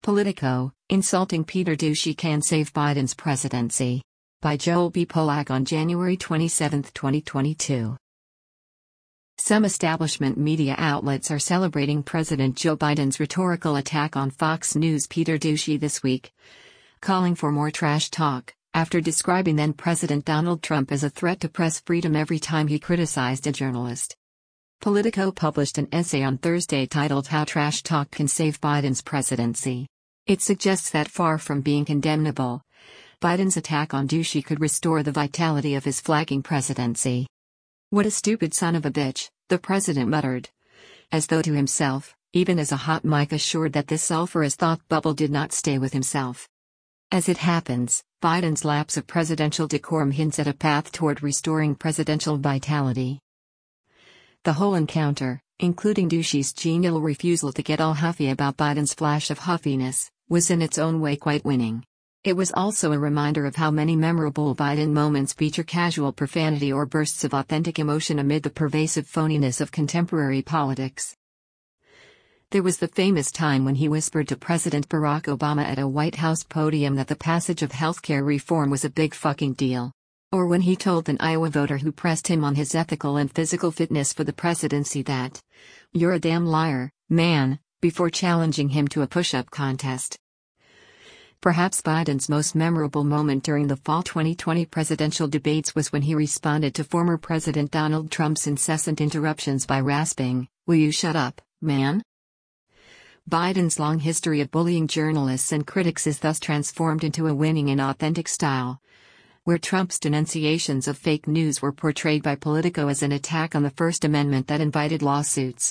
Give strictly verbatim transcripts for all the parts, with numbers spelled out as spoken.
Politico, Insulting Peter Doocy Can Save Biden's Presidency. By Joel B. Polak on January twenty-seventh, twenty twenty-two. Some establishment media outlets are celebrating President Joe Biden's rhetorical attack on Fox News' Peter Doocy this week, calling for more trash talk, after describing then-President Donald Trump as a threat to press freedom every time he criticized a journalist. Politico published an essay on Thursday titled How Trash Talk Can Save Biden's Presidency. It suggests that far from being condemnable, Biden's attack on Doocy could restore the vitality of his flagging presidency. "What a stupid son of a bitch," the president muttered, as though to himself, even as a hot mic assured that this sulfurous thought bubble did not stay with himself. As it happens, Biden's lapse of presidential decorum hints at a path toward restoring presidential vitality. The whole encounter, including Doocy's genial refusal to get all huffy about Biden's flash of huffiness, was in its own way quite winning. It was also a reminder of how many memorable Biden moments feature casual profanity or bursts of authentic emotion amid the pervasive phoniness of contemporary politics. There was the famous time when he whispered to President Barack Obama at a White House podium that the passage of healthcare reform was a big fucking deal. Or when he told an Iowa voter who pressed him on his ethical and physical fitness for the presidency that, "You're a damn liar, man," before challenging him to a push-up contest. Perhaps Biden's most memorable moment during the fall twenty twenty presidential debates was when he responded to former President Donald Trump's incessant interruptions by rasping, "Will you shut up, man?" Biden's long history of bullying journalists and critics is thus transformed into a winning and authentic style, where Trump's denunciations of fake news were portrayed by Politico as an attack on the First Amendment that invited lawsuits.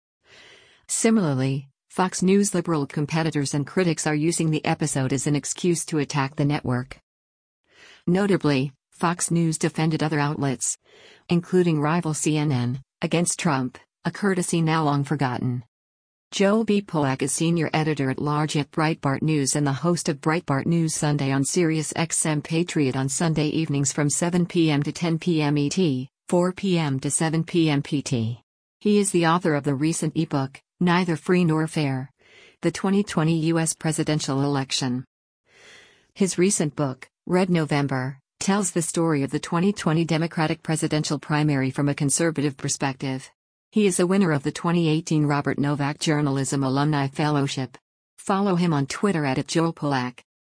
Similarly, Fox News liberal competitors and critics are using the episode as an excuse to attack the network. Notably, Fox News defended other outlets, including rival C N N, against Trump, a courtesy now long forgotten. Joel B. Polak is senior editor-at-large at Breitbart News and the host of Breitbart News Sunday on Sirius X M Patriot on Sunday evenings from seven p m to ten p m E T, four p m to seven p m P T. He is the author of the recent ebook, Neither Free Nor Fair: The twenty twenty U S Presidential Election. His recent book, Red November, tells the story of the twenty twenty Democratic presidential primary from a conservative perspective. He is a winner of the twenty eighteen Robert Novak Journalism Alumni Fellowship. Follow him on Twitter at Joel Polak.